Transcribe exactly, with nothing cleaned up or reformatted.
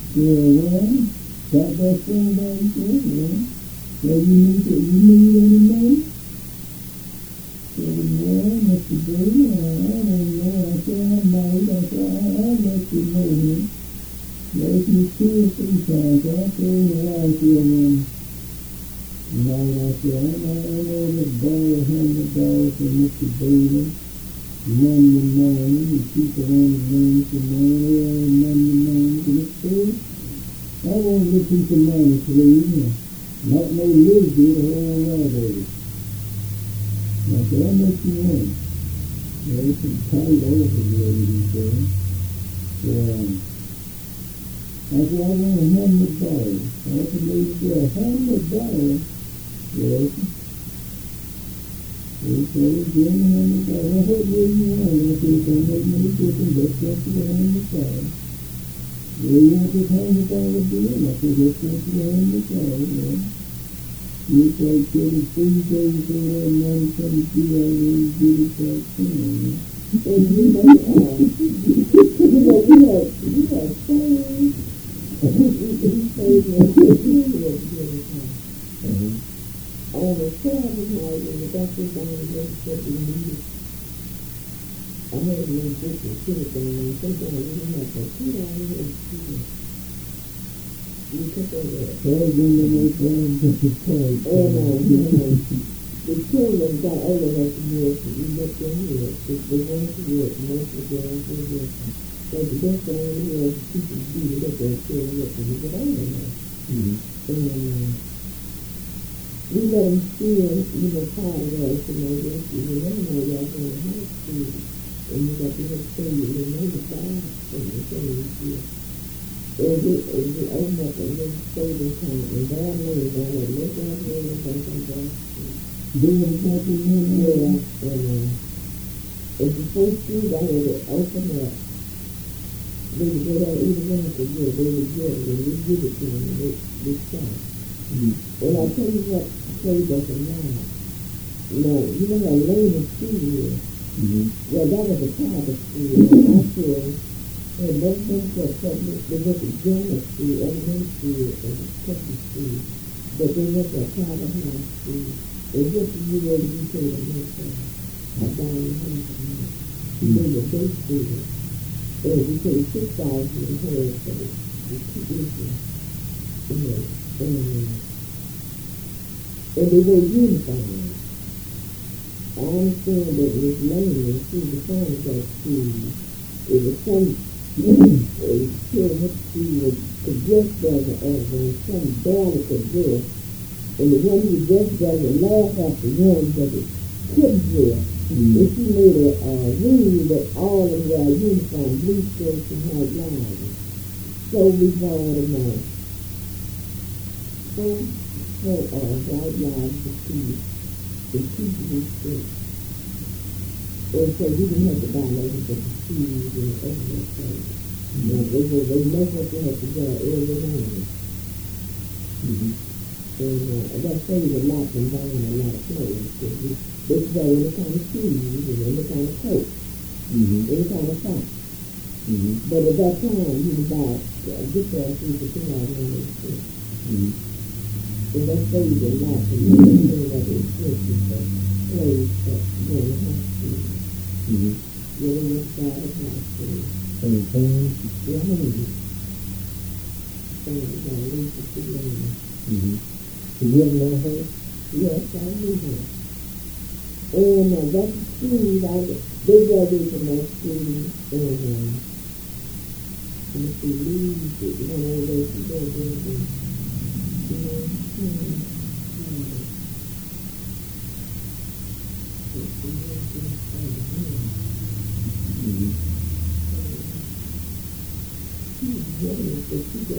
Yeah, well, got that phone down there, yeah. So you need to, you need any money? So, well, Mister Brady, I, I don't know. I said I might. I said I, I'll let you know him. Like me two or three times. So I told him I feel him. And I, I said, I know, I know this ball, hundred dollars for Mister Brady. Monday morning, and people on the ring for money, Monday morning, and it's free. I want to get some money, please. Not no little bit, a whole lot of it. I said, how much you want? Yeah, it's some tight over there, he said. So, um, I said, I want a hundred dollars. I said, maybe a hundred dollars. Yes. He said, give me a hundred dollars. I said, what do you want? I said, it's going to make no difference. That's just a hundred dollars. Well, you want this hundred dollar bill? I said, that's just a hundred dollars. Yeah. You take care of three days for that money, come to you, I will get it back to you. And you know, uh, you know, we had, we had saved. He saved me. On a Saturday night, when the doctor was on the register, we needed, I had no business sitting there, and sometimes we didn't have to sit down here and see. You took over it. So I didn't know my friend took his card. Oh, no, you know. The children got all of us to work, and we let them work. They wanted to work, most of them wanted to work. So the best thing we had was people to do that they still work, and we could all of us. And we let them steal, you know, five hours to know this, you never know y'all going to high school. And you got to just say you didn't know the five, and you say you feel. And we, and we open up a little saving account, and God knows that I look out here and think I'm going to do something in there. And uh, it's the first thing I had to open up. They would go down either one for good, they would get it, and we give it to them, and they, they stop. Mm-hmm. And I'll tell you what, I tell you that's a lie. Now, you know how lame the school is? Mm-hmm. Well, that was a private school, and I feel, and most things were public, they went to grammar school, elementary school, and secondary school, but they went to a private high school, and just a year later, you paid a month a dollar and a half a month. They were day students, and we paid six thousand a year for the tuition. And, and, and they were uniforms. I understand that it was lame and she was trying to school. It was some kid who was dressed as a, some bad could dress. And the one who dressed as a laugh at the ones that it couldn't dress. Mm-hmm. And she made a uh, rule that all of their uniform, blue shirts and white lines. So we bought them out. So, so uh, white lines to see the people who stood. And so we didn't have to buy nothing but the shoes and everything. Mm-hmm. Now, they were, they know what they had to go every morning. Mm-hmm. And uh, that saved a lot from buying a lot of clothes. Because we, they could buy any kind of shoes and any kind of coat, mm-hmm. any kind of socks. Mm-hmm. But at that time, you could buy a good pair of shoes for two dollars and ninety cents. Mm-hmm. And that saved a lot from everything that was expensive for clothes for going to high school. Mm-hmm. Yeah, they went to high school. And the things? Yeah, maybe. And it was at least a few years. Mm-hmm. Did you ever know her? Yes, I knew her. And uh, that's the school, I, they graduated from that school, and um, and if they leave, you know, all those who go there, and, you know, hmm, hmm. Mm-hmm.